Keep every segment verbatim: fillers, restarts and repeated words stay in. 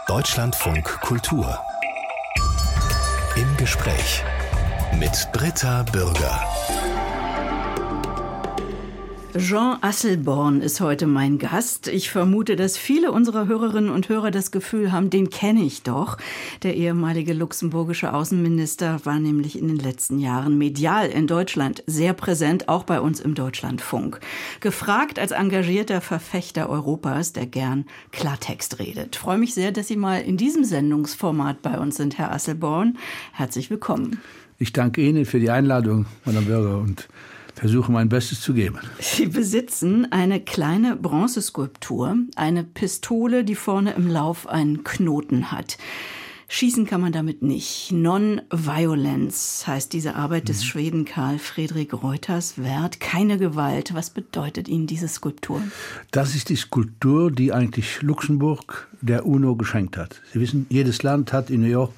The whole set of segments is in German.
Deutschlandfunk Kultur. Im Gespräch mit Britta Bürger. Jean Asselborn ist heute mein Gast. Ich vermute, dass viele unserer Hörerinnen und Hörer das Gefühl haben, den kenne ich doch. Der ehemalige luxemburgische Außenminister war nämlich in den letzten Jahren medial in Deutschland sehr präsent, auch bei uns im Deutschlandfunk. Gefragt als engagierter Verfechter Europas, der gern Klartext redet. Ich freue mich sehr, dass Sie mal in diesem Sendungsformat bei uns sind, Herr Asselborn. Herzlich willkommen. Ich danke Ihnen für die Einladung, Madame Bürger, und versuche mein Bestes zu geben. Sie besitzen eine kleine Bronzeskulptur, eine Pistole, die vorne im Lauf einen Knoten hat. Schießen kann man damit nicht. Non-Violence heißt diese Arbeit des Schweden Karl Fredrik Reuterswärd. Keine Gewalt. Was bedeutet Ihnen diese Skulptur? Das ist die Skulptur, die eigentlich Luxemburg der UNO geschenkt hat. Sie wissen, jedes Land hat in New York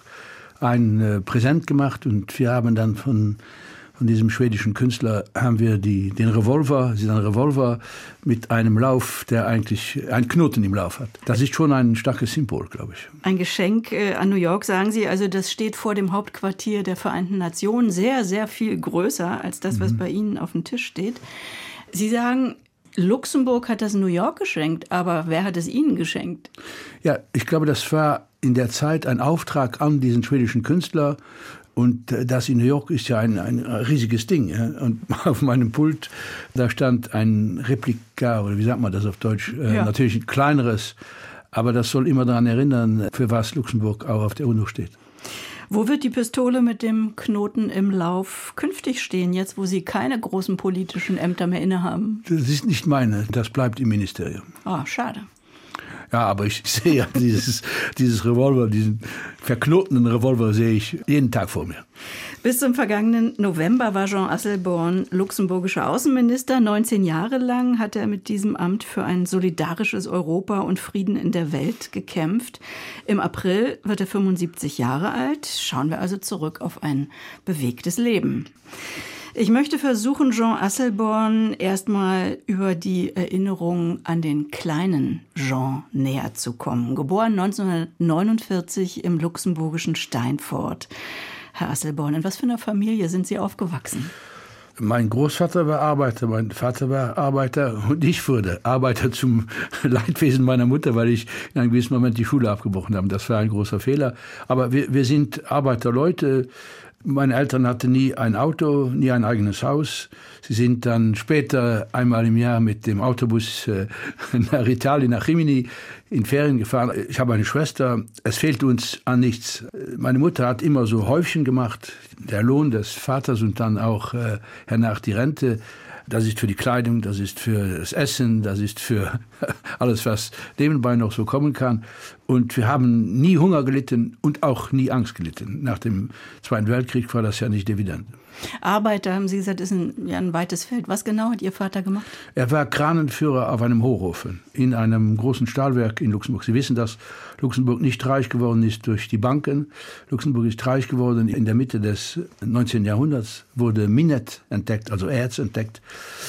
ein äh, Präsent gemacht, und wir haben dann von Von diesem schwedischen Künstler haben wir die, den Revolver, sie ist ein Revolver mit einem Lauf, der eigentlich einen Knoten im Lauf hat. Das ist schon ein starkes Symbol, glaube ich. Ein Geschenk äh, an New York, sagen Sie. Also das steht vor dem Hauptquartier der Vereinten Nationen, sehr, sehr viel größer als das, was mhm. bei Ihnen auf dem Tisch steht. Sie sagen, Luxemburg hat das New York geschenkt, aber wer hat es Ihnen geschenkt? Ja, ich glaube, das war in der Zeit ein Auftrag an diesen schwedischen Künstler. Und das in New York ist ja ein, ein riesiges Ding. Ja? Und auf meinem Pult, da stand ein Replika, oder wie sagt man das auf Deutsch? Äh, ja. Natürlich ein kleineres, aber das soll immer daran erinnern, für was Luxemburg auch auf der UNO steht. Wo wird die Pistole mit dem Knoten im Lauf künftig stehen, jetzt wo Sie keine großen politischen Ämter mehr innehaben? Das ist nicht meine, das bleibt im Ministerium. Ah, oh, schade. Ja, aber ich sehe ja dieses, dieses Revolver, diesen verknotenen Revolver sehe ich jeden Tag vor mir. Bis zum vergangenen November war Jean Asselborn luxemburgischer Außenminister. neunzehn Jahre lang hat er mit diesem Amt für ein solidarisches Europa und Frieden in der Welt gekämpft. Im April wird er fünfundsiebzig Jahre alt. Schauen wir also zurück auf ein bewegtes Leben. Ich möchte versuchen, Jean Asselborn erstmal über die Erinnerung an den kleinen Jean näher zu kommen. Geboren neunzehnhundertneunundvierzig im luxemburgischen Steinfort. Herr Asselborn, in was für einer Familie sind Sie aufgewachsen? Mein Großvater war Arbeiter, mein Vater war Arbeiter und ich wurde Arbeiter zum Leidwesen meiner Mutter, weil ich in einem gewissen Moment die Schule abgebrochen habe. Das war ein großer Fehler. Aber wir, wir sind Arbeiterleute. Meine Eltern hatten nie ein Auto, nie ein eigenes Haus. Sie sind dann später einmal im Jahr mit dem Autobus äh, nach Italien, nach Rimini, in Ferien gefahren. Ich habe eine Schwester. Es fehlt uns an nichts. Meine Mutter hat immer so Häufchen gemacht. Der Lohn des Vaters und dann auch äh, hernach die Rente. Das ist für die Kleidung, das ist für das Essen, das ist für alles, was nebenbei noch so kommen kann. Und wir haben nie Hunger gelitten und auch nie Angst gelitten. Nach dem Zweiten Weltkrieg war das ja nicht evident. Arbeiter, haben Sie gesagt, ist ein, ja, ein weites Feld. Was genau hat Ihr Vater gemacht? Er war Kranenführer auf einem Hochofen in einem großen Stahlwerk in Luxemburg. Sie wissen, dass Luxemburg nicht reich geworden ist durch die Banken. Luxemburg ist reich geworden in der Mitte des neunzehnten Jahrhunderts, wurde Minett entdeckt, also Erz entdeckt.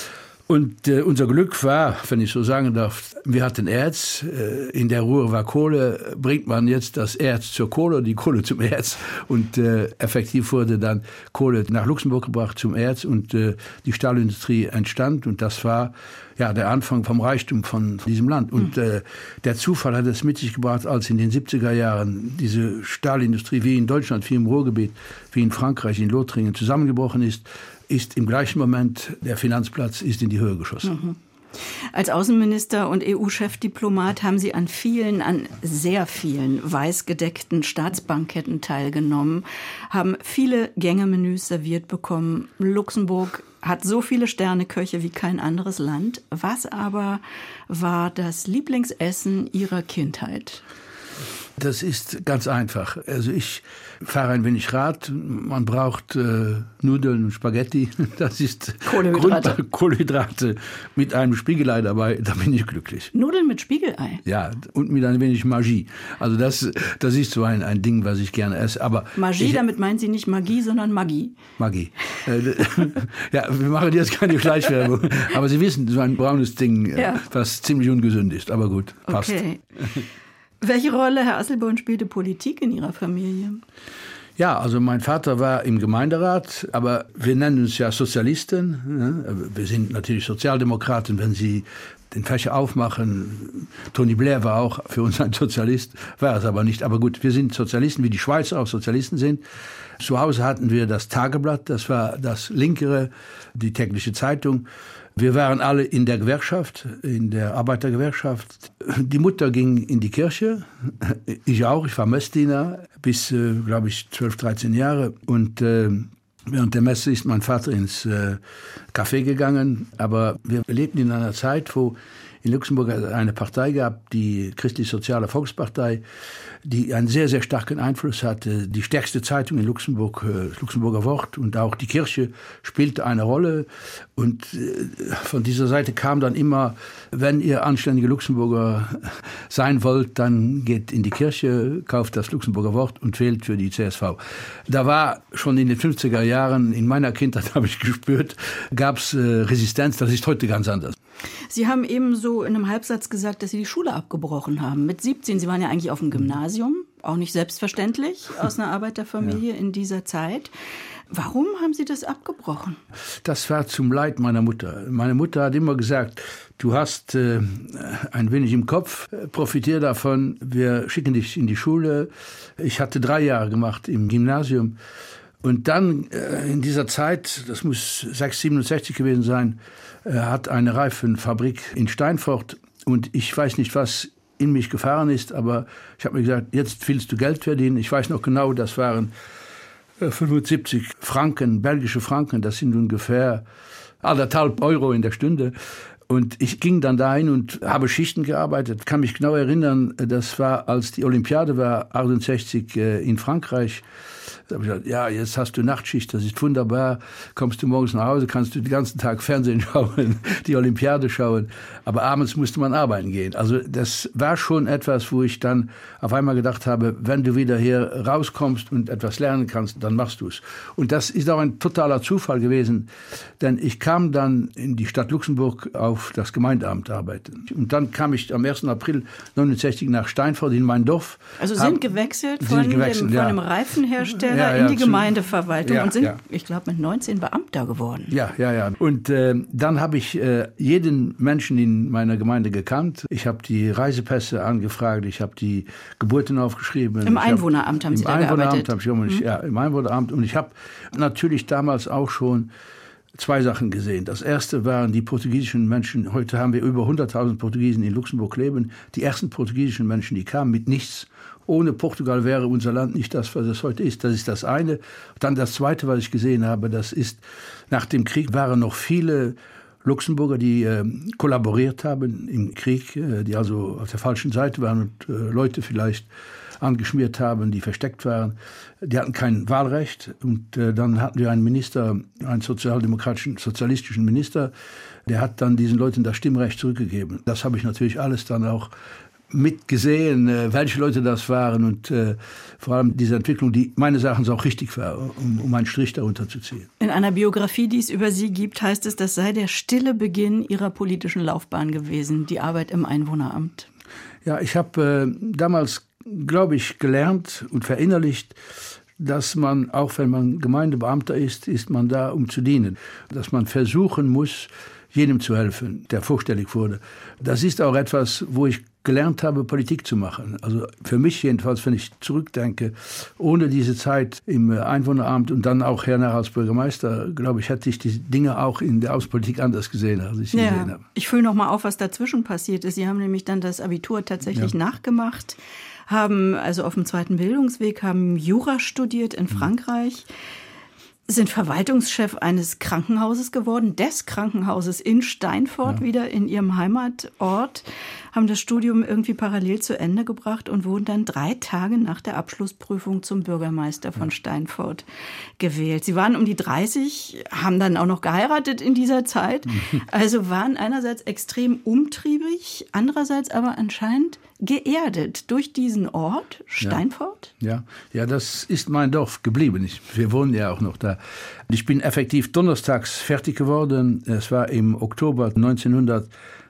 Und äh, unser Glück war, wenn ich so sagen darf, wir hatten Erz, äh, in der Ruhr war Kohle, bringt man jetzt das Erz zur Kohle, die Kohle zum Erz, und äh, effektiv wurde dann Kohle nach Luxemburg gebracht zum Erz, und äh, die Stahlindustrie entstand, und das war ja der Anfang vom Reichtum von diesem Land. Und äh, der Zufall hat es mit sich gebracht, als in den siebziger Jahren diese Stahlindustrie wie in Deutschland, wie im Ruhrgebiet, wie in Frankreich, in Lothringen zusammengebrochen ist, ist im gleichen Moment der Finanzplatz ist in die Höhe geschossen. Mhm. Als Außenminister und E U-Chefdiplomat haben Sie an vielen, an sehr vielen weißgedeckten Staatsbanketten teilgenommen, haben viele Gängemenüs serviert bekommen. Luxemburg hat so viele Sterneköche wie kein anderes Land. Was aber war das Lieblingsessen Ihrer Kindheit? Das ist ganz einfach. Also ich fahre ein wenig Rad. Man braucht äh, Nudeln und Spaghetti. Das ist Kohlenhydrate. Grund, Kohlenhydrate mit einem Spiegelei dabei. Da bin ich glücklich. Nudeln mit Spiegelei? Ja, und mit ein wenig Magie. Also das, das ist so ein, ein Ding, was ich gerne esse. Aber Magie, ich, damit meinen Sie nicht Magie, sondern Magie. Magie. Ja, wir machen jetzt keine Fleischwerbung. Aber Sie wissen, so ein braunes Ding, ja, was ziemlich ungesund ist. Aber gut, passt. Okay. Welche Rolle, Herr Asselborn, spielte Politik in Ihrer Familie? Ja, also mein Vater war im Gemeinderat, aber wir nennen uns ja Sozialisten. Ne? Wir sind natürlich Sozialdemokraten, wenn Sie den Fächer aufmachen. Tony Blair war auch für uns ein Sozialist, war es aber nicht. Aber gut, wir sind Sozialisten, wie die Schweizer auch Sozialisten sind. Zu Hause hatten wir das Tageblatt, das war das linkere, die tägliche Zeitung. Wir waren alle in der Gewerkschaft, in der Arbeitergewerkschaft. Die Mutter ging in die Kirche, ich auch, ich war Messdiener bis, äh, glaube ich, zwölf, dreizehn Jahre. Und äh, während der Messe ist mein Vater ins äh, Café gegangen. Aber wir lebten in einer Zeit, wo in Luxemburg eine Partei gab, die Christlich-Soziale Volkspartei, die einen sehr, sehr starken Einfluss hatte. Die stärkste Zeitung in Luxemburg, das Luxemburger Wort, und auch die Kirche spielte eine Rolle. Und von dieser Seite kam dann immer, wenn ihr anständige Luxemburger sein wollt, dann geht in die Kirche, kauft das Luxemburger Wort und wählt für die C S V. Da war schon in den fünfziger Jahren, in meiner Kindheit habe ich gespürt, gab es Resistenz. Das ist heute ganz anders. Sie haben eben so in einem Halbsatz gesagt, dass Sie die Schule abgebrochen haben. Mit siebzehn, Sie waren ja eigentlich auf dem Gymnasium, auch nicht selbstverständlich, aus einer Arbeiterfamilie ja. in dieser Zeit. Warum haben Sie das abgebrochen? Das war zum Leid meiner Mutter. Meine Mutter hat immer gesagt, du hast äh, ein wenig im Kopf, profitier davon, wir schicken dich in die Schule. Ich hatte drei Jahre gemacht im Gymnasium. Und dann äh, in dieser Zeit, das muss sechshundertsiebenundsechzig gewesen sein, äh, hat eine Reifenfabrik in Steinfort, und ich weiß nicht, was in mich gefahren ist, aber ich habe mir gesagt, jetzt willst du Geld verdienen. Ich weiß noch genau, das waren äh, fünfundsiebzig Franken, belgische Franken, das sind ungefähr anderthalb Euro in der Stunde. Und ich ging dann dahin und habe Schichten gearbeitet. Kann mich genau erinnern, das war, als die Olympiade war, achtundsechzig äh, in Frankreich. Da habe ich gesagt, ja, jetzt hast du Nachtschicht, das ist wunderbar. Kommst du morgens nach Hause, kannst du den ganzen Tag Fernsehen schauen, die Olympiade schauen. Aber abends musste man arbeiten gehen. Also das war schon etwas, wo ich dann auf einmal gedacht habe, wenn du wieder hier rauskommst und etwas lernen kannst, dann machst du es. Und das ist auch ein totaler Zufall gewesen, denn ich kam dann in die Stadt Luxemburg auf das Gemeindeamt arbeiten. Und dann kam ich am ersten April neunundsechzig nach Steinfort in mein Dorf. Also sind hab, gewechselt von, sind gewechselt, dem, von ja. einem Reifenhersteller ja, ja, in die Gemeindeverwaltung ja, und sind, ja. ich glaube, mit neunzehn Beamter geworden. Ja, ja, ja. Und äh, dann habe ich äh, jeden Menschen in meiner Gemeinde gekannt. Ich habe die Reisepässe angefragt, ich habe die Geburten aufgeschrieben. Im Einwohneramt hab, haben Sie da Einwohneramt gearbeitet? Hab ich, mhm. Ja, im Einwohneramt. Und ich habe natürlich damals auch schon zwei Sachen gesehen. Das erste waren die portugiesischen Menschen. Heute haben wir über hunderttausend Portugiesen in Luxemburg leben. Die ersten portugiesischen Menschen, die kamen mit nichts. Ohne Portugal wäre unser Land nicht das, was es heute ist. Das ist das eine. Dann das zweite, was ich gesehen habe, das ist, nach dem Krieg waren noch viele Luxemburger, die äh, kollaboriert haben im Krieg, äh, die also auf der falschen Seite waren und äh, Leute vielleicht angeschmiert haben, die versteckt waren. Die hatten kein Wahlrecht. Und äh, dann hatten wir einen Minister, einen sozialdemokratischen, sozialistischen Minister, der hat dann diesen Leuten das Stimmrecht zurückgegeben. Das habe ich natürlich alles dann auch mitgesehen, äh, welche Leute das waren und äh, vor allem diese Entwicklung, die meines Erachtens auch richtig war, um, um einen Strich darunter zu ziehen. In einer Biografie, die es über Sie gibt, heißt es, das sei der stille Beginn Ihrer politischen Laufbahn gewesen, die Arbeit im Einwohneramt. Ja, ich habe äh, damals, glaube ich, gelernt und verinnerlicht, dass man, auch wenn man Gemeindebeamter ist, ist man da, um zu dienen. Dass man versuchen muss, jedem zu helfen, der vorstellig wurde. Das ist auch etwas, wo ich gelernt habe, Politik zu machen. Also für mich jedenfalls, wenn ich zurückdenke, ohne diese Zeit im Einwohneramt und dann auch hernach als Bürgermeister, glaube ich, hätte ich die Dinge auch in der Außenpolitik anders gesehen, als ich sie ja, gesehen habe. Ich fülle noch mal auf, was dazwischen passiert ist. Sie haben nämlich dann das Abitur tatsächlich ja. nachgemacht, haben also auf dem zweiten Bildungsweg, haben Jura studiert in Frankreich, sind Verwaltungschef eines Krankenhauses geworden, des Krankenhauses in Steinfort, ja. wieder in ihrem Heimatort, haben das Studium irgendwie parallel zu Ende gebracht und wurden dann drei Tage nach der Abschlussprüfung zum Bürgermeister von ja. Steinfort gewählt. Sie waren um die dreißig, haben dann auch noch geheiratet in dieser Zeit, also waren einerseits extrem umtriebig, andererseits aber anscheinend geerdet durch diesen Ort, Steinfort? Ja, ja, ja, das ist mein Dorf geblieben. Ich, wir wohnen ja auch noch da. Ich bin effektiv donnerstags fertig geworden. Es war im Oktober neunzehnhundertachtundachtzig.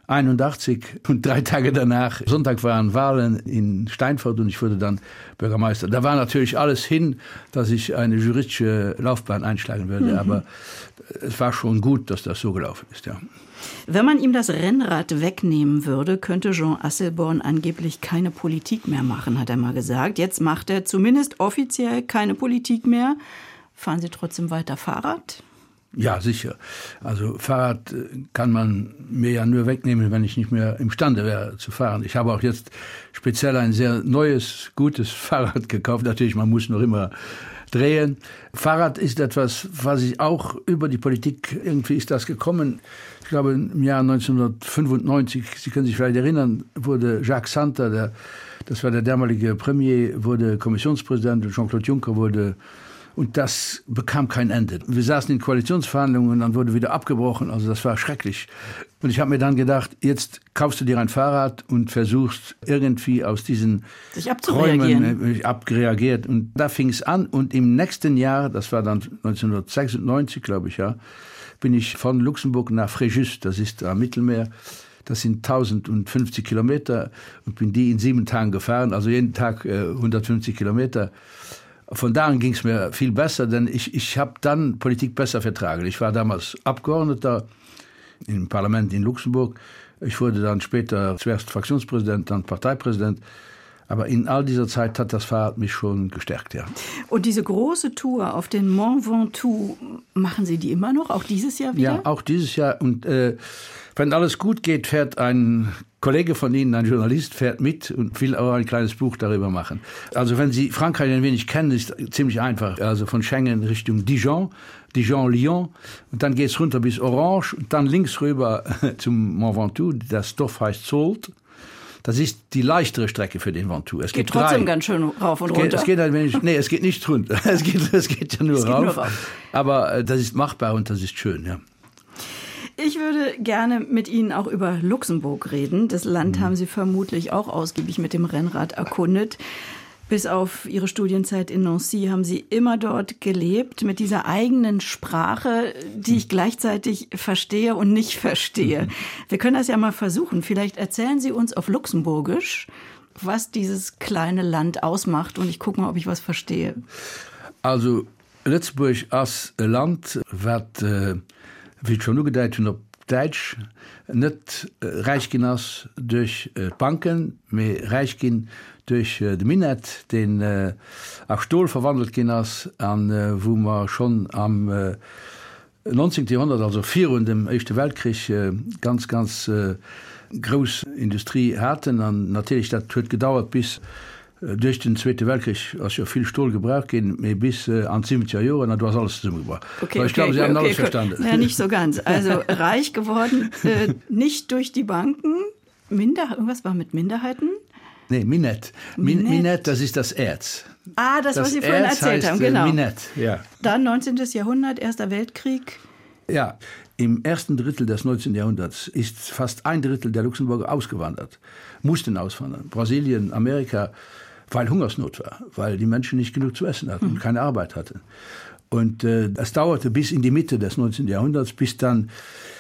einundachtzig und drei Tage danach, Sonntag waren Wahlen in Steinfurt und ich wurde dann Bürgermeister. Da war natürlich alles hin, dass ich eine juristische Laufbahn einschlagen würde, mhm. aber es war schon gut, dass das so gelaufen ist, ja. Wenn man ihm das Rennrad wegnehmen würde, könnte Jean Asselborn angeblich keine Politik mehr machen, hat er mal gesagt. Jetzt macht er zumindest offiziell keine Politik mehr. Fahren Sie trotzdem weiter Fahrrad? Ja, sicher. Also Fahrrad kann man mir ja nur wegnehmen, wenn ich nicht mehr imstande wäre zu fahren. Ich habe auch jetzt speziell ein sehr neues, gutes Fahrrad gekauft. Natürlich, man muss noch immer drehen. Fahrrad ist etwas, was ich auch über die Politik, irgendwie ist das gekommen. Ich glaube, im Jahr neunzehnhundertfünfundneunzig, Sie können sich vielleicht erinnern, wurde Jacques Santer, der, das war der damalige Premier, wurde Kommissionspräsident und Jean-Claude Juncker wurde. Und das bekam kein Ende. Wir saßen in Koalitionsverhandlungen und dann wurde wieder abgebrochen. Also das war schrecklich. Und ich habe mir dann gedacht, jetzt kaufst du dir ein Fahrrad und versuchst irgendwie aus diesen sich abzureagieren. Äh, abgereagiert. Und da fing es an. Und im nächsten Jahr, das war dann neunzehnhundertsechsundneunzig, glaube ich, ja, bin ich von Luxemburg nach Fréjus, das ist am Mittelmeer. Das sind tausendfünfzig Kilometer und bin die in sieben Tagen gefahren. Also jeden Tag äh, hundertfünfzig Kilometer. Von da an ging es mir viel besser, denn ich, ich habe dann Politik besser vertragen. Ich war damals Abgeordneter im Parlament in Luxemburg. Ich wurde dann später zuerst Fraktionspräsident, dann Parteipräsident. Aber in all dieser Zeit hat das Fahrrad mich schon gestärkt, ja. Und diese große Tour auf den Mont Ventoux, machen Sie die immer noch, auch dieses Jahr wieder? Ja, auch dieses Jahr. Und äh, wenn alles gut geht, fährt ein Kollege von Ihnen, ein Journalist, fährt mit und will auch ein kleines Buch darüber machen. Also wenn Sie Frankreich ein wenig kennen, ist ziemlich einfach. Also von Schengen Richtung Dijon, Dijon-Lyon und dann geht es runter bis Orange und dann links rüber zum Mont Ventoux. Das Dorf heißt Soult. Das ist die leichtere Strecke für den Ventoux. Es geht gibt trotzdem drei. Ganz schön rauf und es geht, runter. Es geht ein wenig, nee, es geht nicht runter. Es geht, es geht ja nur, es geht rauf. nur rauf. Aber äh, das ist machbar und das ist schön, ja. Ich würde gerne mit Ihnen auch über Luxemburg reden. Das Land mhm. haben Sie vermutlich auch ausgiebig mit dem Rennrad erkundet. Bis auf Ihre Studienzeit in Nancy haben Sie immer dort gelebt, mit dieser eigenen Sprache, die ich gleichzeitig verstehe und nicht verstehe. Wir können das ja mal versuchen. Vielleicht erzählen Sie uns auf Luxemburgisch, was dieses kleine Land ausmacht. Und ich gucke mal, ob ich was verstehe. Also Luxemburg als Land wird, äh, wie schon nur gedeiht, auf Deutsch nicht äh, reich genoss durch äh, Banken, mehr reich gehen durch äh, den Minet, den äh, auf Stohl verwandelt genoss, an äh, wo man schon am äh, neunzehnten Jahrhundert, also vier und dem Ersten Weltkrieg, äh, ganz, ganz äh, große Industrie hatten. Und natürlich, das hat gedauert bis äh, durch den Zweiten Weltkrieg, als ja viel Stahl gebraucht gehen, bis äh, an siebziger Jahren, und du hast alles zusammengebracht. Okay, Aber ich okay, glaube, Sie haben okay, alles okay. verstanden. Ja, nicht so ganz. Also reich geworden, äh, nicht durch die Banken, Minder, irgendwas war mit Minderheiten? Nee, Minet. Min, Minet, das ist das Erz. Ah, das, das was Sie vorhin Erz erzählt heißt, haben, genau. Minet, ja. Dann neunzehnten Jahrhundert, Erster Weltkrieg. Ja, im ersten Drittel des neunzehnten Jahrhunderts ist fast ein Drittel der Luxemburger ausgewandert, mussten auswandern. Brasilien, Amerika, weil Hungersnot war, weil die Menschen nicht genug zu essen hatten und hm. keine Arbeit hatten. Und äh, das dauerte bis in die Mitte des neunzehnten Jahrhunderts, bis dann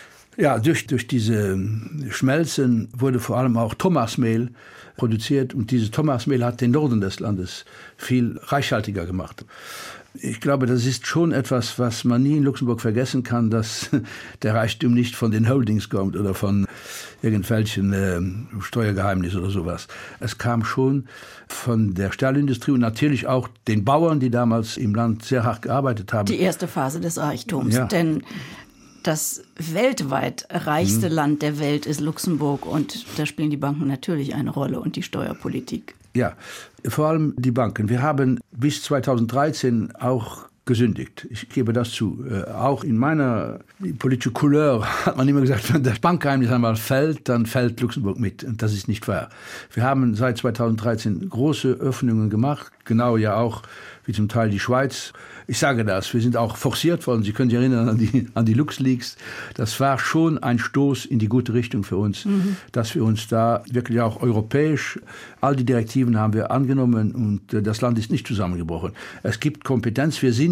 ja, durch, durch diese Schmelzen wurde vor allem auch Thomasmehl produziert. Und dieses Thomasmehl hat den Norden des Landes viel reichhaltiger gemacht. Ich glaube, das ist schon etwas, was man nie in Luxemburg vergessen kann, dass der Reichtum nicht von den Holdings kommt oder von irgendwelchen äh, Steuergeheimnissen oder sowas. Es kam schon von der Stahlindustrie und natürlich auch den Bauern, die damals im Land sehr hart gearbeitet haben. Die erste Phase des Reichtums, ja. Denn das weltweit reichste mhm. Land der Welt ist Luxemburg und da spielen die Banken natürlich eine Rolle und die Steuerpolitik. Ja, vor allem die Banken. Wir haben bis zweitausenddreizehn auch gesündigt. Ich gebe das zu. Äh, auch in meiner politischen Couleur hat man immer gesagt, wenn das Bankgeheimnis einmal fällt, dann fällt Luxemburg mit. Und das ist nicht wahr. Wir haben seit zweitausenddreizehn große Öffnungen gemacht, genau ja auch wie zum Teil die Schweiz. Ich sage das, wir sind auch forciert worden. Sie können sich erinnern an die, an die LuxLeaks. Das war schon ein Stoß in die gute Richtung für uns, mhm. dass wir uns da wirklich auch europäisch, all die Direktiven haben wir angenommen und das Land ist nicht zusammengebrochen. Es gibt Kompetenz. Wir sind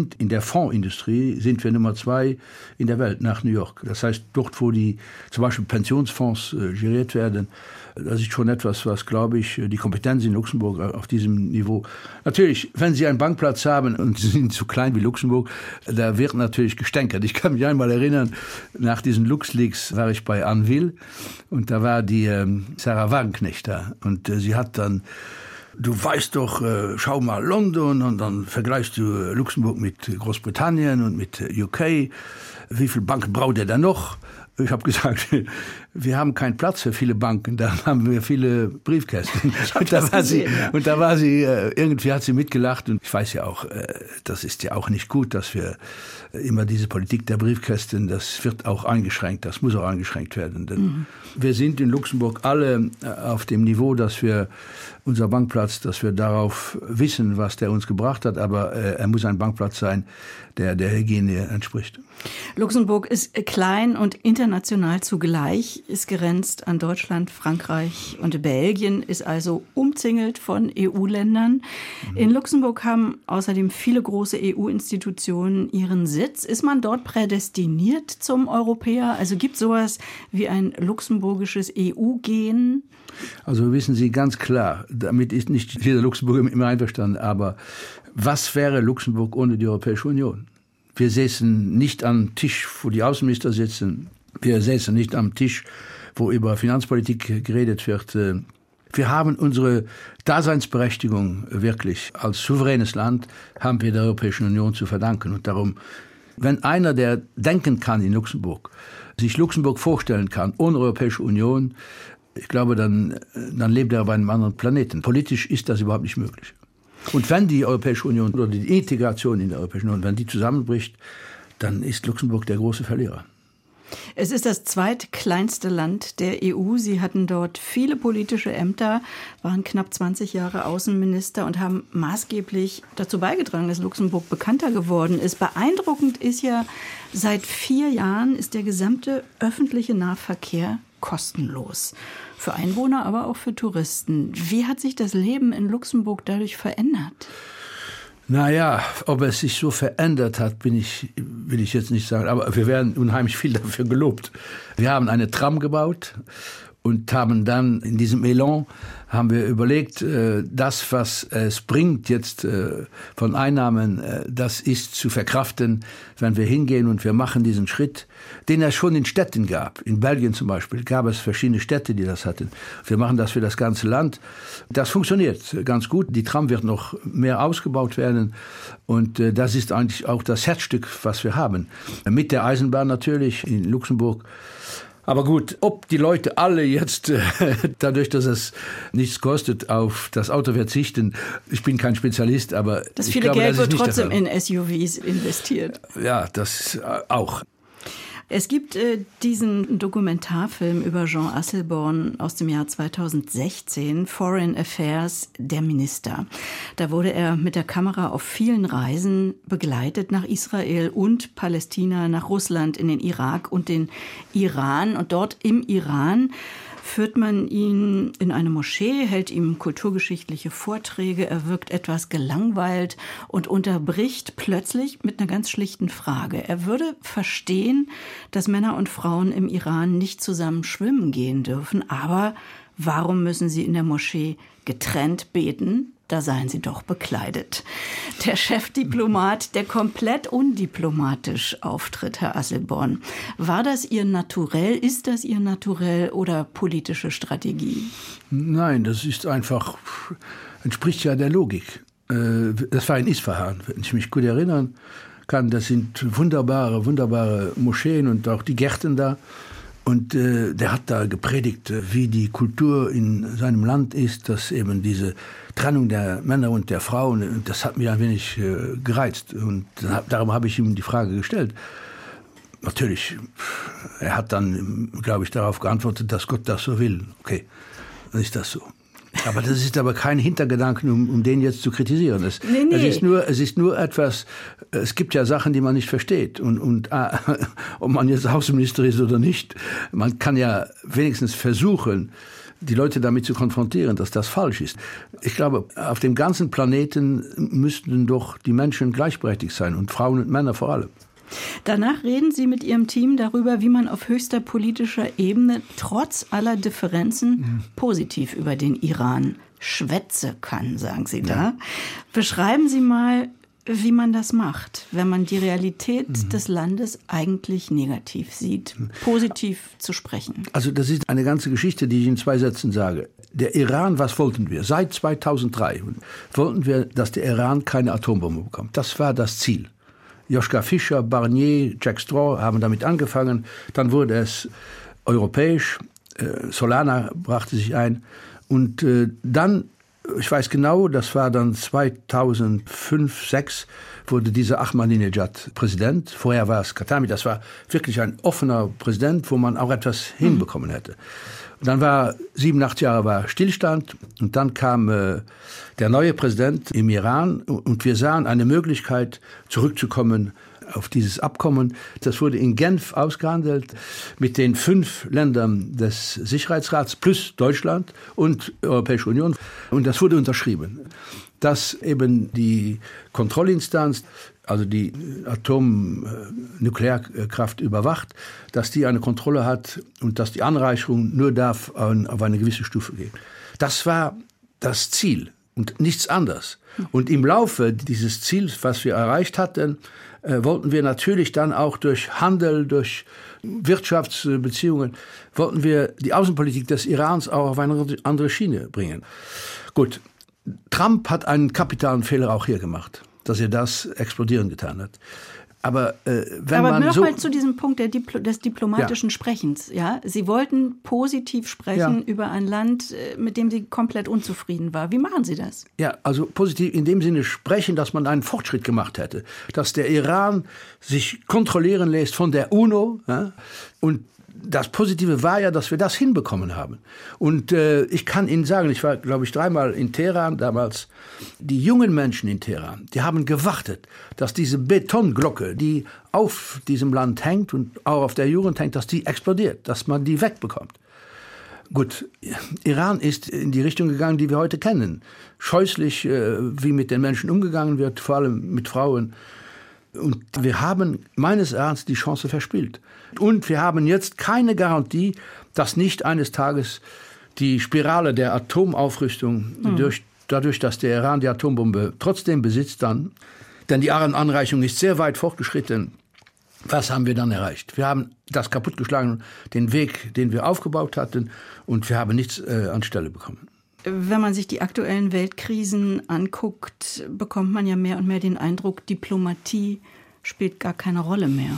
und in der Fondsindustrie sind wir Nummer zwei in der Welt nach New York. Das heißt, dort, wo die zum Beispiel Pensionsfonds äh, geriert werden, das ist schon etwas, was, glaube ich, die Kompetenz in Luxemburg auf diesem Niveau. Natürlich, wenn Sie einen Bankplatz haben und Sie sind so klein wie Luxemburg, da wird natürlich gestänkert. Ich kann mich einmal erinnern, nach diesen LuxLeaks war ich bei Anvil und da war die ähm, Sarah Wagenknecht da und äh, sie hat dann, du weißt doch, äh, schau mal London und dann vergleichst du äh, Luxemburg mit Großbritannien und mit äh, U K. Wie viele Banken braucht er da noch? Ich habe gesagt, wir haben keinen Platz für viele Banken, da haben wir viele Briefkästen. Und da, war sie, ja. und da war sie, irgendwie hat sie mitgelacht. Und ich weiß ja auch, das ist ja auch nicht gut, dass wir immer diese Politik der Briefkästen, das wird auch eingeschränkt, das muss auch eingeschränkt werden. Denn mhm. wir sind in Luxemburg alle auf dem Niveau, dass wir unser Bankplatz, dass wir darauf wissen, was der uns gebracht hat, aber er muss ein Bankplatz sein, der der Hygiene entspricht. Luxemburg ist klein und international zugleich, ist grenzt an Deutschland, Frankreich und Belgien, ist also umzingelt von E U-Ländern. Mhm. In Luxemburg haben außerdem viele große E U-Institutionen ihren Sitz. Ist man dort prädestiniert zum Europäer? Also gibt es sowas wie ein luxemburgisches E U-Gen? Also wissen Sie ganz klar, damit ist nicht jeder Luxemburger immer einverstanden, aber was wäre Luxemburg ohne die Europäische Union? Wir säßen nicht am Tisch, wo die Außenminister sitzen. Wir säßen nicht am Tisch, wo über Finanzpolitik geredet wird. Wir haben unsere Daseinsberechtigung wirklich als souveränes Land, haben wir der Europäischen Union zu verdanken. Und darum, wenn einer, der denken kann in Luxemburg, sich Luxemburg vorstellen kann ohne Europäische Union, ich glaube, dann, dann lebt er auf einem anderen Planeten. Politisch ist das überhaupt nicht möglich. Und wenn die Europäische Union oder die Integration in der Europäischen Union, wenn die zusammenbricht, dann ist Luxemburg der große Verlierer. Es ist das zweitkleinste Land der E U. Sie hatten dort viele politische Ämter, waren knapp zwanzig Jahre Außenminister und haben maßgeblich dazu beigetragen, dass Luxemburg bekannter geworden ist. Beeindruckend ist ja, seit vier Jahren ist der gesamte öffentliche Nahverkehr kostenlos. Für Einwohner, aber auch für Touristen. Wie hat sich das Leben in Luxemburg dadurch verändert? Naja, ob es sich so verändert hat, bin ich, will ich jetzt nicht sagen. Aber wir werden unheimlich viel dafür gelobt. Wir haben eine Tram gebaut und haben dann in diesem Elan haben wir überlegt, das, was es bringt jetzt von Einnahmen, das ist zu verkraften, wenn wir hingehen und wir machen diesen Schritt, den es schon in Städten gab. In Belgien zum Beispiel gab es verschiedene Städte, die das hatten. Wir machen das für das ganze Land. Das funktioniert ganz gut. Die Tram wird noch mehr ausgebaut werden. Und das ist eigentlich auch das Herzstück, was wir haben. Mit der Eisenbahn natürlich in Luxemburg. Aber gut, ob die Leute alle jetzt, äh, dadurch, dass es nichts kostet, auf das Auto verzichten, ich bin kein Spezialist, aber das ich viele glaube, Geld das ist wird nicht trotzdem in S U Vs investiert. Ja, das äh, auch. Es gibt äh, diesen Dokumentarfilm über Jean Asselborn aus dem Jahr zweitausendsechzehn, Foreign Affairs, der Minister. Da wurde er mit der Kamera auf vielen Reisen begleitet nach Israel und Palästina, nach Russland, in den Irak und den Iran. Und dort im Iran führt man ihn in eine Moschee, hält ihm kulturgeschichtliche Vorträge, er wirkt etwas gelangweilt und unterbricht plötzlich mit einer ganz schlichten Frage. Er würde verstehen, dass Männer und Frauen im Iran nicht zusammen schwimmen gehen dürfen, aber warum müssen sie in der Moschee getrennt beten? Da seien sie doch bekleidet. Der Chefdiplomat, der komplett undiplomatisch auftritt, Herr Asselborn. War das Ihr Naturell, ist das Ihr Naturell oder politische Strategie? Nein, das ist einfach, entspricht ja der Logik. Das war in Isfahan, wenn ich mich gut erinnern kann. Das sind wunderbare, wunderbare Moscheen und auch die Gärten da. Und äh, der hat da gepredigt, wie die Kultur in seinem Land ist, dass eben diese Trennung der Männer und der Frauen, und das hat mich ein wenig äh, gereizt. Und dann, darum habe ich ihm die Frage gestellt. Natürlich, er hat dann, glaube ich, darauf geantwortet, dass Gott das so will. Okay, dann ist das so. Aber das ist aber kein Hintergedanken, um, um den jetzt zu kritisieren. Es, nee, nee. Es ist nur, es ist nur etwas, es gibt ja Sachen, die man nicht versteht. Und, und äh, ob man jetzt Außenminister ist oder nicht, man kann ja wenigstens versuchen, die Leute damit zu konfrontieren, dass das falsch ist. Ich glaube, auf dem ganzen Planeten müssten doch die Menschen gleichberechtigt sein und Frauen und Männer vor allem. Danach reden Sie mit Ihrem Team darüber, wie man auf höchster politischer Ebene trotz aller Differenzen mhm. positiv über den Iran schwätzen kann, sagen Sie da. Ja. Beschreiben Sie mal, wie man das macht, wenn man die Realität mhm. des Landes eigentlich negativ sieht, positiv zu sprechen. Also das ist eine ganze Geschichte, die ich in zwei Sätzen sage. Der Iran, was wollten wir? Seit zweitausenddrei wollten wir, dass der Iran keine Atombombe bekommt. Das war das Ziel. Joschka Fischer, Barnier, Jack Straw haben damit angefangen. Dann wurde es europäisch. Äh, Solana brachte sich ein. Und äh, dann, ich weiß genau, das war dann zweitausendfünf, zweitausendsechs, wurde dieser Ahmadinejad Präsident. Vorher war es Khatami. Das war wirklich ein offener Präsident, wo man auch etwas mhm. hinbekommen hätte. Und dann war siebenundachtzig Jahre war Stillstand und dann kam äh, der neue Präsident im Iran und wir sahen eine Möglichkeit, zurückzukommen auf dieses Abkommen. Das wurde in Genf ausgehandelt mit den fünf Ländern des Sicherheitsrats plus Deutschland und Europäische Union. Und das wurde unterschrieben, dass eben die Kontrollinstanz, also die Atomnuklearkraft überwacht, dass die eine Kontrolle hat und dass die Anreicherung nur darf auf eine gewisse Stufe gehen. Das war das Ziel und nichts anderes. Und im Laufe dieses Ziels, was wir erreicht hatten, äh, wollten wir natürlich dann auch durch Handel, durch Wirtschaftsbeziehungen, wollten wir die Außenpolitik des Irans auch auf eine andere Schiene bringen. Gut, Trump hat einen kapitalen Fehler auch hier gemacht, dass er das explodieren getan hat. Aber äh, wenn Aber man noch so mal zu diesem Punkt der Dipl- des diplomatischen ja. Sprechens. Ja? Sie wollten positiv sprechen ja. über ein Land, mit dem Sie komplett unzufrieden waren. Wie machen Sie das? Ja, also positiv in dem Sinne sprechen, dass man einen Fortschritt gemacht hätte. Dass der Iran sich kontrollieren lässt von der UNO. Ja? Und das Positive war ja, dass wir das hinbekommen haben. Und äh, ich kann Ihnen sagen, ich war, glaube ich, dreimal in Teheran damals. Die jungen Menschen in Teheran, die haben gewartet, dass diese Betonglocke, die auf diesem Land hängt und auch auf der Jugend hängt, dass die explodiert, dass man die wegbekommt. Gut, Iran ist in die Richtung gegangen, die wir heute kennen. Scheußlich, äh, wie mit den Menschen umgegangen wird, vor allem mit Frauen. Und wir haben meines Erachtens die Chance verspielt. Und wir haben jetzt keine Garantie, dass nicht eines Tages die Spirale der Atomaufrüstung, mhm. durch, dadurch, dass der Iran die Atombombe trotzdem besitzt, dann, denn die Anreichung ist sehr weit fortgeschritten. Was haben wir dann erreicht? Wir haben das kaputtgeschlagen, den Weg, den wir aufgebaut hatten, und wir haben nichts äh, anstelle bekommen. Wenn man sich die aktuellen Weltkrisen anguckt, bekommt man ja mehr und mehr den Eindruck, Diplomatie spielt gar keine Rolle mehr.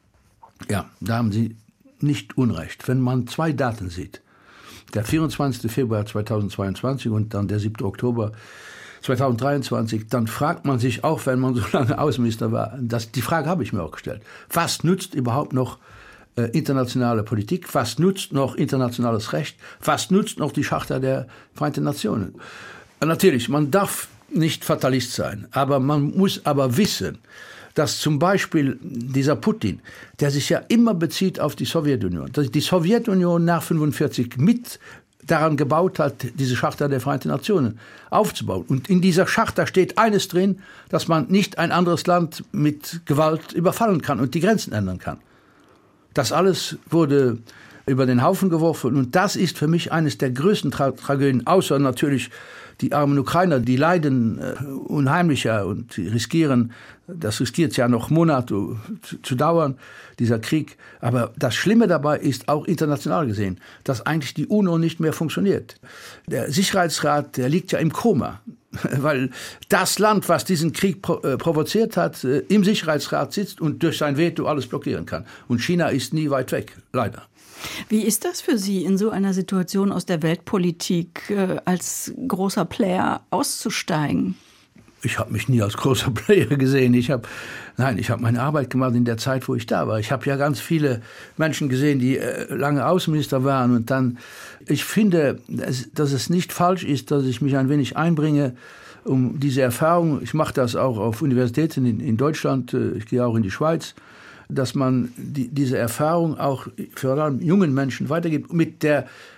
Ja, da haben Sie nicht unrecht. Wenn man zwei Daten sieht, der vierundzwanzigster Februar zweitausendzweiundzwanzig und dann der siebter Oktober zweitausenddreiundzwanzig, dann fragt man sich auch, wenn man so lange Außenminister war, das, die Frage habe ich mir auch gestellt, was nützt überhaupt noch äh, internationale Politik, was nützt noch internationales Recht, was nützt noch die Charta der Vereinten Nationen? Und natürlich, man darf nicht Fatalist sein, aber man muss aber wissen, dass zum Beispiel dieser Putin, der sich ja immer bezieht auf die Sowjetunion, dass die Sowjetunion nach fünfundvierzig mit daran gebaut hat, diese Charta der Vereinten Nationen aufzubauen. Und in dieser Charta steht eines drin, dass man nicht ein anderes Land mit Gewalt überfallen kann und die Grenzen ändern kann. Das alles wurde über den Haufen geworfen und das ist für mich eines der größten Tra- Tragödien, außer natürlich die armen Ukrainer, die leiden äh, unheimlicher und die riskieren, das riskiert ja noch Monate zu, zu dauern, dieser Krieg. Aber das Schlimme dabei ist auch international gesehen, dass eigentlich die UNO nicht mehr funktioniert. Der Sicherheitsrat, der liegt ja im Koma, weil das Land, was diesen Krieg pro, äh, provoziert hat, äh, im Sicherheitsrat sitzt und durch sein Veto alles blockieren kann. Und China ist nie weit weg, leider. Wie ist das für Sie, in so einer Situation aus der Weltpolitik äh, als großer Player auszusteigen? Ich habe mich nie als großer Player gesehen. Ich habe, nein, ich habe meine Arbeit gemacht in der Zeit, wo ich da war. Ich habe ja ganz viele Menschen gesehen, die äh, lange Außenminister waren. Und dann, ich finde, dass, dass es nicht falsch ist, dass ich mich ein wenig einbringe, um diese Erfahrung. Ich mache das auch auf Universitäten in, in Deutschland. Ich gehe auch in die Schweiz. Dass man die, diese Erfahrung auch vor allem jungen Menschen weitergibt, mit der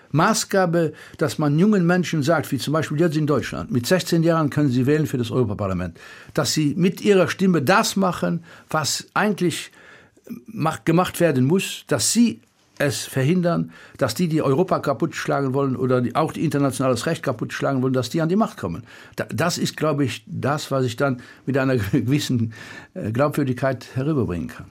Maßgabe, dass man jungen Menschen sagt, wie zum Beispiel jetzt in Deutschland, mit sechzehn Jahren können sie wählen für das Europaparlament, dass sie mit ihrer Stimme das machen, was eigentlich gemacht werden muss, dass sie es verhindern, dass die, die Europa kaputt schlagen wollen oder die, auch die internationales Recht kaputt schlagen wollen, dass die an die Macht kommen. Das ist, glaube ich, das, was ich dann mit einer gewissen Glaubwürdigkeit herüberbringen kann.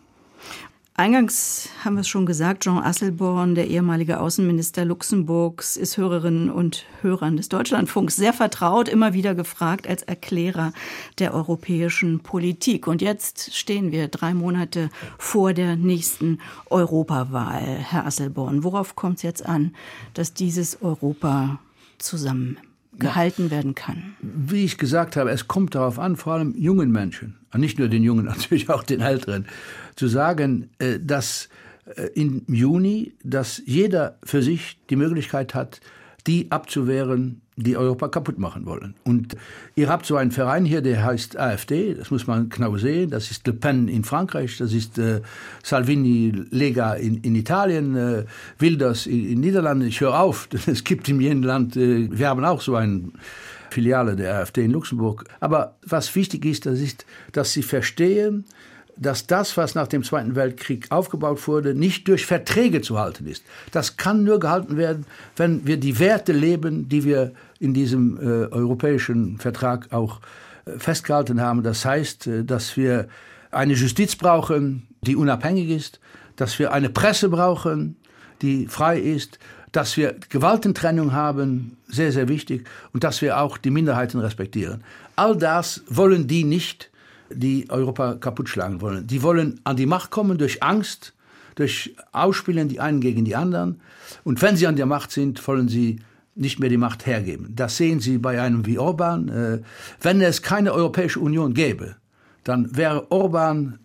Eingangs haben wir es schon gesagt, Jean Asselborn, der ehemalige Außenminister Luxemburgs, ist Hörerinnen und Hörern des Deutschlandfunks sehr vertraut, immer wieder gefragt als Erklärer der europäischen Politik. Und jetzt stehen wir drei Monate vor der nächsten Europawahl. Herr Asselborn, worauf kommt es jetzt an, dass dieses Europa zusammen gehalten werden kann? Wie ich gesagt habe, es kommt darauf an, vor allem jungen Menschen, nicht nur den Jungen, natürlich auch den Älteren, zu sagen, dass im Juni, dass jeder für sich die Möglichkeit hat, die abzuwehren, die Europa kaputt machen wollen. Und ihr habt so einen Verein hier, der heißt AfD, das muss man genau sehen, das ist Le Pen in Frankreich, das ist äh, Salvini Lega in, in Italien, äh, Wilders in, in Niederlanden. Ich höre auf, es gibt in jedem Land, äh, wir haben auch so eine Filiale der AfD in Luxemburg. Aber was wichtig ist, das ist, dass sie verstehen, dass das, was nach dem Zweiten Weltkrieg aufgebaut wurde, nicht durch Verträge zu halten ist. Das kann nur gehalten werden, wenn wir die Werte leben, die wir in diesem äh, europäischen Vertrag auch äh, festgehalten haben. Das heißt, äh, dass wir eine Justiz brauchen, die unabhängig ist, dass wir eine Presse brauchen, die frei ist, dass wir Gewaltentrennung haben, sehr, sehr wichtig, und dass wir auch die Minderheiten respektieren. All das wollen die nicht, die Europa kaputt schlagen wollen. Die wollen an die Macht kommen durch Angst, durch Ausspielen die einen gegen die anderen. Und wenn sie an der Macht sind, wollen sie nicht mehr die Macht hergeben. Das sehen Sie bei einem wie Orban. Wenn es keine Europäische Union gäbe, dann wäre Orban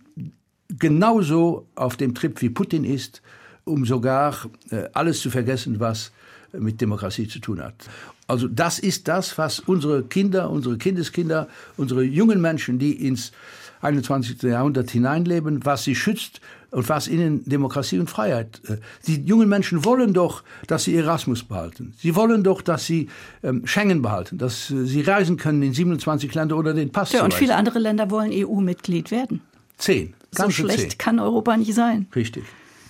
genauso auf dem Trip wie Putin ist, um sogar alles zu vergessen, was mit Demokratie zu tun hat. Also das ist das, was unsere Kinder, unsere Kindeskinder, unsere jungen Menschen, die ins einundzwanzigsten Jahrhundert hineinleben, was sie schützt und was ihnen Demokratie und Freiheit. Die jungen Menschen wollen doch, dass sie Erasmus behalten. Sie wollen doch, dass sie ähm, Schengen behalten, dass äh, sie reisen können in siebenundzwanzig Länder oder den Pass. Ja, und viele andere Länder wollen E U-Mitglied werden. Zehn. So schlecht kann Europa nicht sein. Richtig.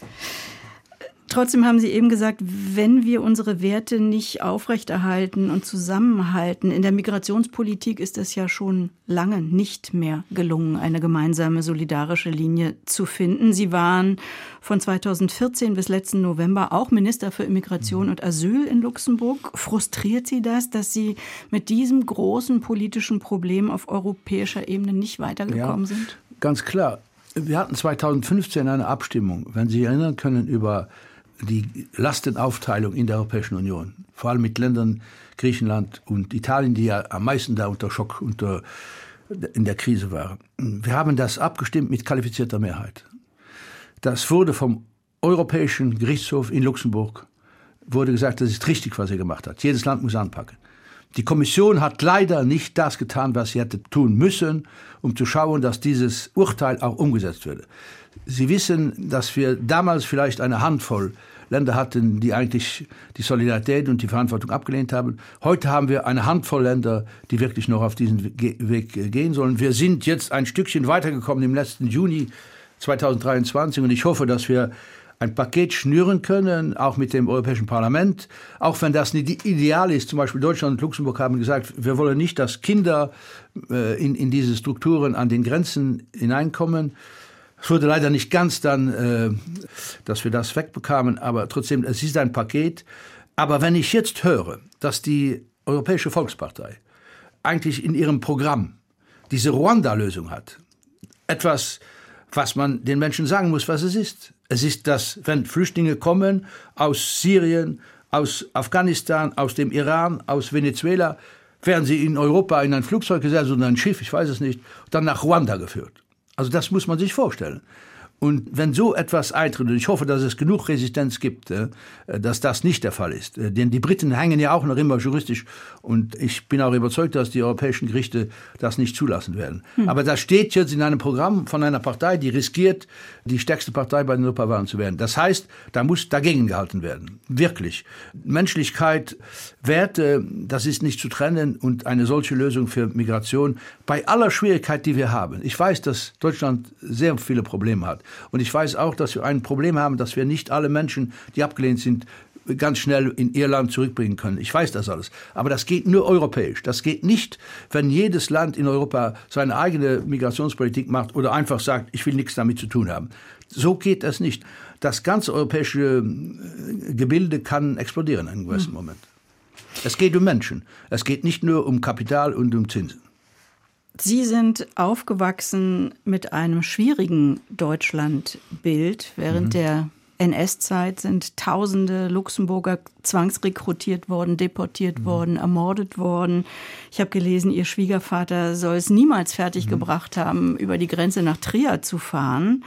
Trotzdem haben Sie eben gesagt, wenn wir unsere Werte nicht aufrechterhalten und zusammenhalten, in der Migrationspolitik ist es ja schon lange nicht mehr gelungen, eine gemeinsame solidarische Linie zu finden. Sie waren von zweitausendvierzehn bis letzten November auch Minister für Immigration und Asyl in Luxemburg. Frustriert Sie das, dass Sie mit diesem großen politischen Problem auf europäischer Ebene nicht weitergekommen ja, sind? Ganz klar. Wir hatten zweitausendfünfzehn eine Abstimmung, wenn Sie sich erinnern können, über die Lastenaufteilung in der Europäischen Union, vor allem mit Ländern Griechenland und Italien, die ja am meisten da unter Schock unter, in der Krise waren. Wir haben das abgestimmt mit qualifizierter Mehrheit. Das wurde vom Europäischen Gerichtshof in Luxemburg, wurde gesagt, das ist richtig, was er gemacht hat. Jedes Land muss anpacken. Die Kommission hat leider nicht das getan, was sie hätte tun müssen, um zu schauen, dass dieses Urteil auch umgesetzt würde. Sie wissen, dass wir damals vielleicht eine Handvoll Länder hatten, die eigentlich die Solidarität und die Verantwortung abgelehnt haben. Heute haben wir eine Handvoll Länder, die wirklich noch auf diesen Weg gehen sollen. Wir sind jetzt ein Stückchen weitergekommen im letzten Juni zweitausenddreiundzwanzig und ich hoffe, dass wir ein Paket schnüren können, auch mit dem Europäischen Parlament, auch wenn das nicht ideal ist. Zum Beispiel Deutschland und Luxemburg haben gesagt, wir wollen nicht, dass Kinder äh, in, in diese Strukturen an den Grenzen hineinkommen. Es wurde leider nicht ganz dann, äh, dass wir das wegbekamen, aber trotzdem, es ist ein Paket. Aber wenn ich jetzt höre, dass die Europäische Volkspartei eigentlich in ihrem Programm diese Ruanda-Lösung hat, etwas, was man den Menschen sagen muss, was es ist. Es ist das, wenn Flüchtlinge kommen aus Syrien, aus Afghanistan, aus dem Iran, aus Venezuela, werden sie in Europa in ein Flugzeug gesetzt oder ein Schiff, ich weiß es nicht, und dann nach Ruanda geführt. Also das muss man sich vorstellen. Und wenn so etwas eintritt, und ich hoffe, dass es genug Resistenz gibt, dass das nicht der Fall ist. Denn die Briten hängen ja auch noch immer juristisch. Und ich bin auch überzeugt, dass die europäischen Gerichte das nicht zulassen werden. Hm. Aber das steht jetzt in einem Programm von einer Partei, die riskiert, die stärkste Partei bei den Europawahlen zu werden. Das heißt, da muss dagegen gehalten werden. Wirklich. Menschlichkeit, Werte, das ist nicht zu trennen. Und eine solche Lösung für Migration, bei aller Schwierigkeit, die wir haben. Ich weiß, dass Deutschland sehr viele Probleme hat. Und ich weiß auch, dass wir ein Problem haben, dass wir nicht alle Menschen, die abgelehnt sind, ganz schnell in ihr Land zurückbringen können. Ich weiß das alles. Aber das geht nur europäisch. Das geht nicht, wenn jedes Land in Europa seine eigene Migrationspolitik macht oder einfach sagt, ich will nichts damit zu tun haben. So geht das nicht. Das ganze europäische Gebilde kann explodieren in einem gewissen Moment. Es geht um Menschen. Es geht nicht nur um Kapital und um Zinsen. Sie sind aufgewachsen mit einem schwierigen Deutschlandbild. Während mhm. der N S-Zeit sind tausende Luxemburger zwangsrekrutiert worden, deportiert mhm. worden, ermordet worden. Ich habe gelesen, Ihr Schwiegervater soll es niemals fertiggebracht mhm. haben, über die Grenze nach Trier zu fahren.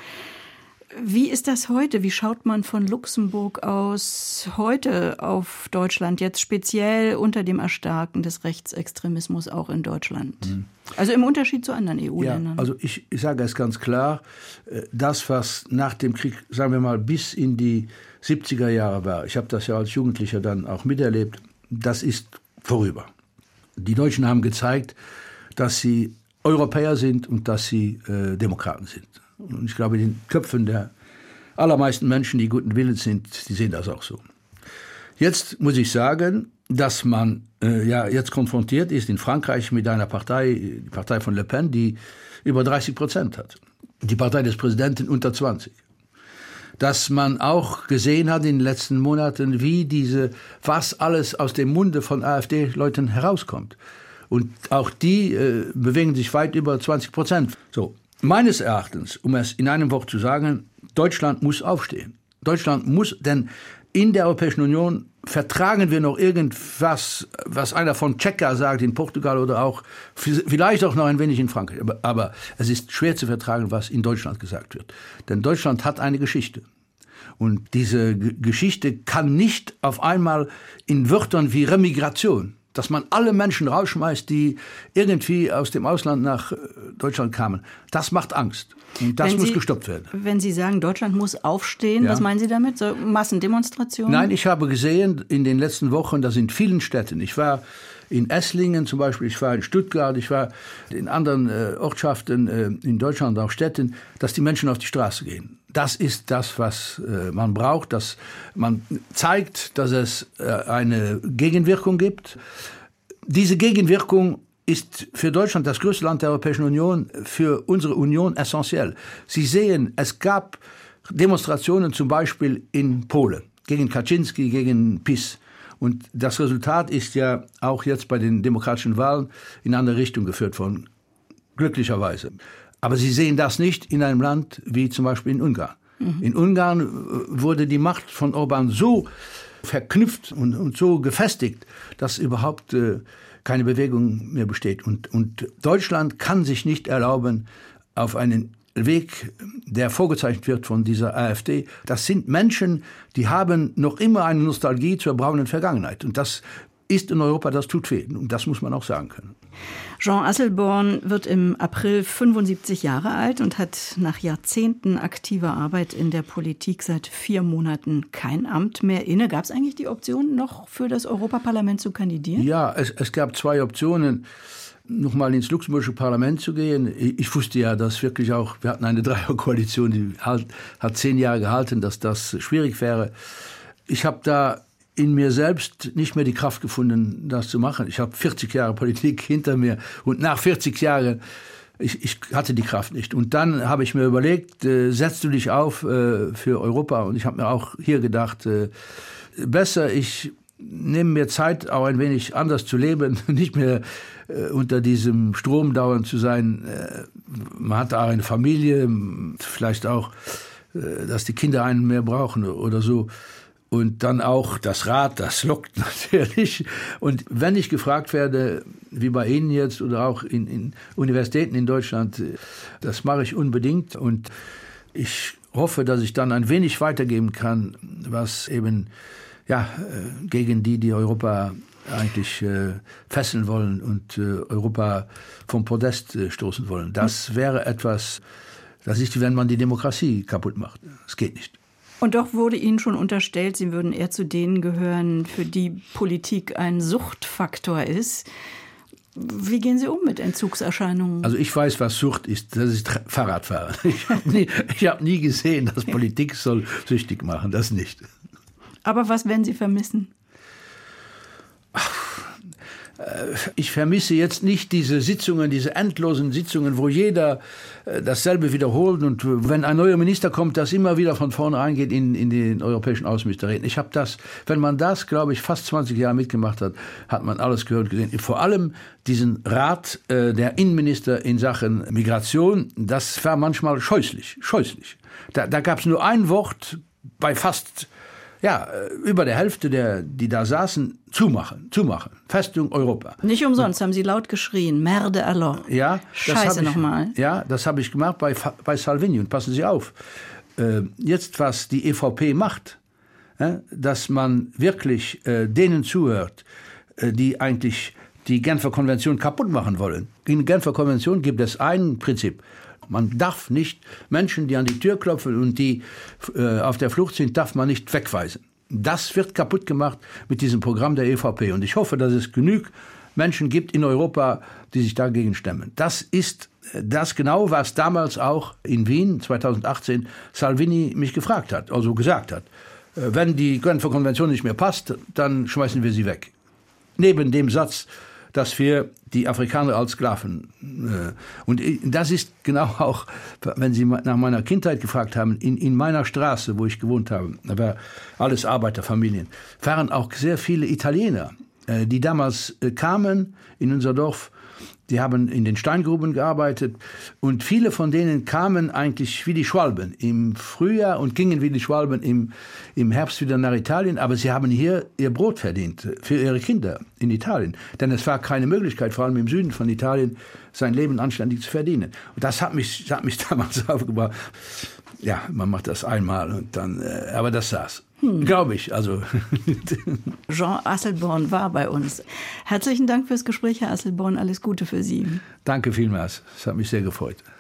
Wie ist das heute? Wie schaut man von Luxemburg aus heute auf Deutschland, jetzt speziell unter dem Erstarken des Rechtsextremismus auch in Deutschland? Mhm. Also im Unterschied zu anderen E U-Ländern. Ja, also ich, ich sage es ganz klar, das, was nach dem Krieg, sagen wir mal, bis in die siebziger Jahre war, ich habe das ja als Jugendlicher dann auch miterlebt, das ist vorüber. Die Deutschen haben gezeigt, dass sie Europäer sind und dass sie äh, Demokraten sind. Und ich glaube, in den Köpfen der allermeisten Menschen, die guten Willens sind, die sehen das auch so. Jetzt muss ich sagen, dass man äh, ja jetzt konfrontiert ist in Frankreich mit einer Partei, die Partei von Le Pen, die über dreißig Prozent hat. Die Partei des Präsidenten unter zwanzig. Dass man auch gesehen hat in den letzten Monaten, wie diese, was alles aus dem Munde von AfD-Leuten herauskommt. Und auch die äh, bewegen sich weit über zwanzig Prozent. So. Meines Erachtens, um es in einem Wort zu sagen, Deutschland muss aufstehen. Deutschland muss, denn in der Europäischen Union vertragen wir noch irgendwas, was einer von Tscheka sagt in Portugal oder auch vielleicht auch noch ein wenig in Frankreich. Aber, aber es ist schwer zu vertragen, was in Deutschland gesagt wird. Denn Deutschland hat eine Geschichte. Und diese G- Geschichte kann nicht auf einmal in Wörtern wie Remigration, dass man alle Menschen rausschmeißt, die irgendwie aus dem Ausland nach Deutschland kamen. Das macht Angst. Und das wenn muss Sie, gestoppt werden. Wenn Sie sagen, Deutschland muss aufstehen, ja. Was meinen Sie damit? So Massendemonstrationen? Nein, ich habe gesehen in den letzten Wochen, dass in vielen Städten, ich war in Esslingen zum Beispiel, ich war in Stuttgart, ich war in anderen äh, Ortschaften äh, in Deutschland, auch Städten, dass die Menschen auf die Straße gehen. Das ist das, was äh, man braucht, dass man zeigt, dass es äh, eine Gegenwirkung gibt. Diese Gegenwirkung ist für Deutschland, das größte Land der Europäischen Union, für unsere Union essentiell. Sie sehen, es gab Demonstrationen zum Beispiel in Polen gegen Kaczynski, gegen PiS. Und das Resultat ist ja auch jetzt bei den demokratischen Wahlen in eine andere Richtung geführt worden, glücklicherweise. Aber Sie sehen das nicht in einem Land wie zum Beispiel in Ungarn. Mhm. In Ungarn wurde die Macht von Orban so verknüpft und, und so gefestigt, dass überhaupt äh, keine Bewegung mehr besteht. Und, und Deutschland kann sich nicht erlauben, auf einen Weg, der vorgezeichnet wird von dieser AfD. Das sind Menschen, die haben noch immer eine Nostalgie zur braunen Vergangenheit. Und das ist in Europa, das tut weh. Und das muss man auch sagen können. Jean Asselborn wird im April fünfundsiebzig Jahre alt und hat nach Jahrzehnten aktiver Arbeit in der Politik seit vier Monaten kein Amt mehr inne. Gab es eigentlich die Option, noch für das Europaparlament zu kandidieren? Ja, es, es gab zwei Optionen, noch mal ins luxemburgische Parlament zu gehen. Ich wusste ja, dass wirklich auch, wir hatten eine Dreierkoalition, die halt, hat zehn Jahre gehalten, dass das schwierig wäre. Ich habe da in mir selbst nicht mehr die Kraft gefunden, das zu machen. Ich habe vierzig Jahre Politik hinter mir und nach vierzig Jahren, ich, ich hatte die Kraft nicht. Und dann habe ich mir überlegt, äh, setzt du dich auf äh, für Europa? Und ich habe mir auch hier gedacht, äh, besser, ich nehme mir Zeit, auch ein wenig anders zu leben, nicht mehr äh, unter diesem Strom dauernd zu sein. Äh, man hat auch eine Familie, vielleicht auch, äh, dass die Kinder einen mehr brauchen oder so. Und dann auch das Rad, das lockt natürlich. Und wenn ich gefragt werde, wie bei Ihnen jetzt oder auch in, in Universitäten in Deutschland, das mache ich unbedingt. Und ich hoffe, dass ich dann ein wenig weitergeben kann, was eben ja, gegen die, die Europa eigentlich äh, fesseln wollen und äh, Europa vom Podest äh, stoßen wollen. Das wäre etwas, das ist, wenn man die Demokratie kaputt macht. Das geht nicht. Und doch wurde Ihnen schon unterstellt, Sie würden eher zu denen gehören, für die Politik ein Suchtfaktor ist. Wie gehen Sie um mit Entzugserscheinungen? Also ich weiß, was Sucht ist. Das ist Fahrradfahren. Ich habe nie, ich hab nie gesehen, dass Politik soll süchtig machen. Das nicht. Aber was werden Sie vermissen? Ich vermisse jetzt nicht diese Sitzungen, diese endlosen Sitzungen, wo jeder dasselbe wiederholt und wenn ein neuer Minister kommt, das immer wieder von vorne reingeht in, in den europäischen Außenministerräten. Ich habe das, wenn man das, glaube ich, fast zwanzig Jahre mitgemacht hat, hat man alles gehört und gesehen. Vor allem diesen Rat äh, der Innenminister in Sachen Migration, das war manchmal scheußlich, scheußlich. Da, da gab es nur ein Wort bei fast Ja, über der Hälfte der, die da saßen, zumachen, zumachen. Festung Europa. Nicht umsonst haben Sie laut geschrien, Merde alors. Ja, Scheiße nochmal. Ja, das habe ich gemacht bei, bei Salvini. Und passen Sie auf, äh, jetzt was die E V P macht, äh, dass man wirklich äh, denen zuhört, äh, die eigentlich die Genfer Konvention kaputt machen wollen. In der Genfer Konvention gibt es ein Prinzip. Man darf nicht Menschen, die an die Tür klopfen und die äh, auf der Flucht sind, darf man nicht wegweisen. Das wird kaputt gemacht mit diesem Programm der E V P. Und ich hoffe, dass es genug Menschen gibt in Europa, die sich dagegen stemmen. Das ist das genau, was damals auch in Wien zweitausendachtzehn Salvini mich gefragt hat, also gesagt hat. Äh, wenn die Genfer Konvention nicht mehr passt, dann schmeißen wir sie weg. Neben dem Satz, dass wir die Afrikaner als Sklaven, äh, und das ist genau auch, wenn Sie nach meiner Kindheit gefragt haben, in, in meiner Straße, wo ich gewohnt habe, da war alles Arbeiterfamilien, waren auch sehr viele Italiener, äh, die damals äh, kamen in unser Dorf. Die haben in den Steingruben gearbeitet und viele von denen kamen eigentlich wie die Schwalben im Frühjahr und gingen wie die Schwalben im, im Herbst wieder nach Italien. Aber sie haben hier ihr Brot verdient für ihre Kinder in Italien. Denn es war keine Möglichkeit, vor allem im Süden von Italien, sein Leben anständig zu verdienen. Und das hat mich, das hat mich damals aufgebracht. Ja, man macht das einmal und dann, äh, aber das saß. Hm. Glaube ich. Also. Jean Asselborn war bei uns. Herzlichen Dank fürs Gespräch, Herr Asselborn. Alles Gute für Sie. Danke vielmals. Es hat mich sehr gefreut.